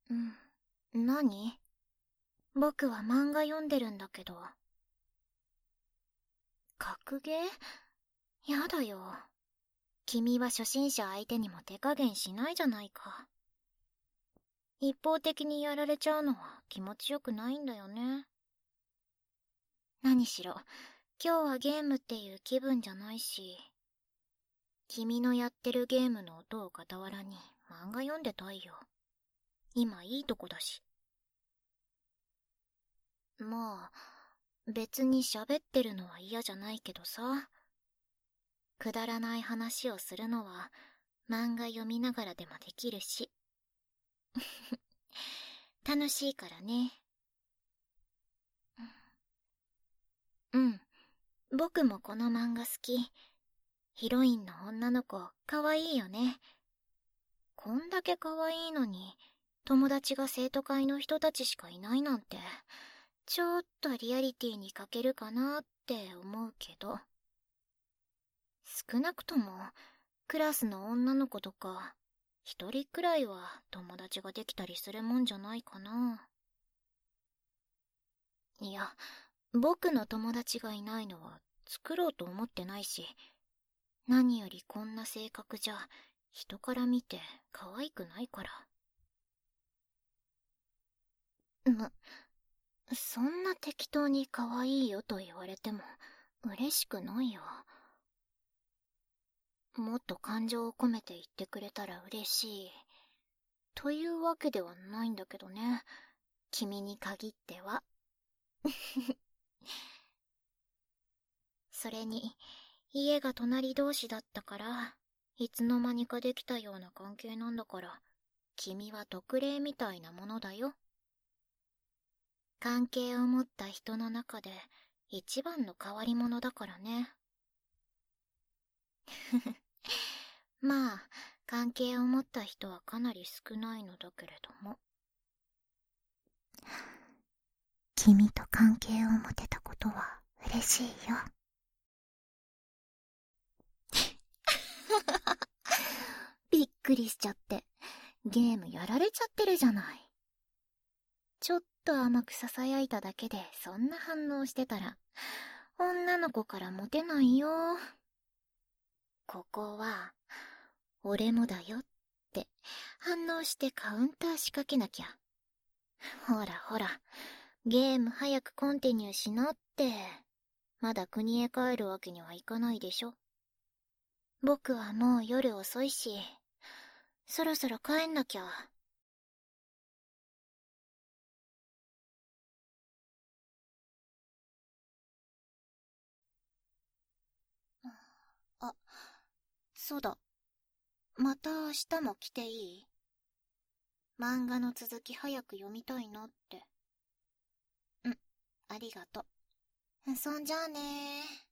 何？僕は漫画読んでるんだけど。格ゲー？やだよ。君は初心者相手にも手加減しないじゃないか。一方的にやられちゃうのは気持ちよくないんだよね。何しろ、今日はゲームっていう気分じゃないし、君のやってるゲームの音を傍らに漫画読んでたいよ。今いいとこだし。まあ、別に喋ってるのは嫌じゃないけどさ。くだらない話をするのは漫画読みながらでもできるし。楽しいからね。うん。僕もこの漫画好き。ヒロインの女の子、かわいいよね。こんだけかわいいのに、友達が生徒会の人たちしかいないなんて、ちょっとリアリティに欠けるかなって思うけど。少なくとも、クラスの女の子とか、一人くらいは友達ができたりするもんじゃないかな。いや、僕の友達がいないのは作ろうと思ってないし、何よりこんな性格じゃ人から見て可愛くないから。そんな適当に可愛いよと言われても嬉しくないよ。もっと感情を込めて言ってくれたら嬉しい。というわけではないんだけどね。君に限っては。それに、家が隣同士だったから、いつの間にかできたような関係なんだから、君は特例みたいなものだよ。関係を持った人の中で一番の変わり者だからね。まあ、関係を持った人はかなり少ないのだけれども。君と関係を持てたことは嬉しいよ。びっくりしちゃって、ゲームやられちゃってるじゃない。ちょっと甘く囁いただけでそんな反応してたら、女の子からモテないよ。ここは、俺もだよって反応してカウンター仕掛けなきゃ。ほらほら、ゲーム早くコンティニューしなって。まだ国へ帰るわけにはいかないでしょ。僕はもう夜遅いし、そろそろ帰んなきゃ。あ、そうだ。また明日も来ていい？漫画の続き早く読みたいなって。ありがとう。そんじゃあねー。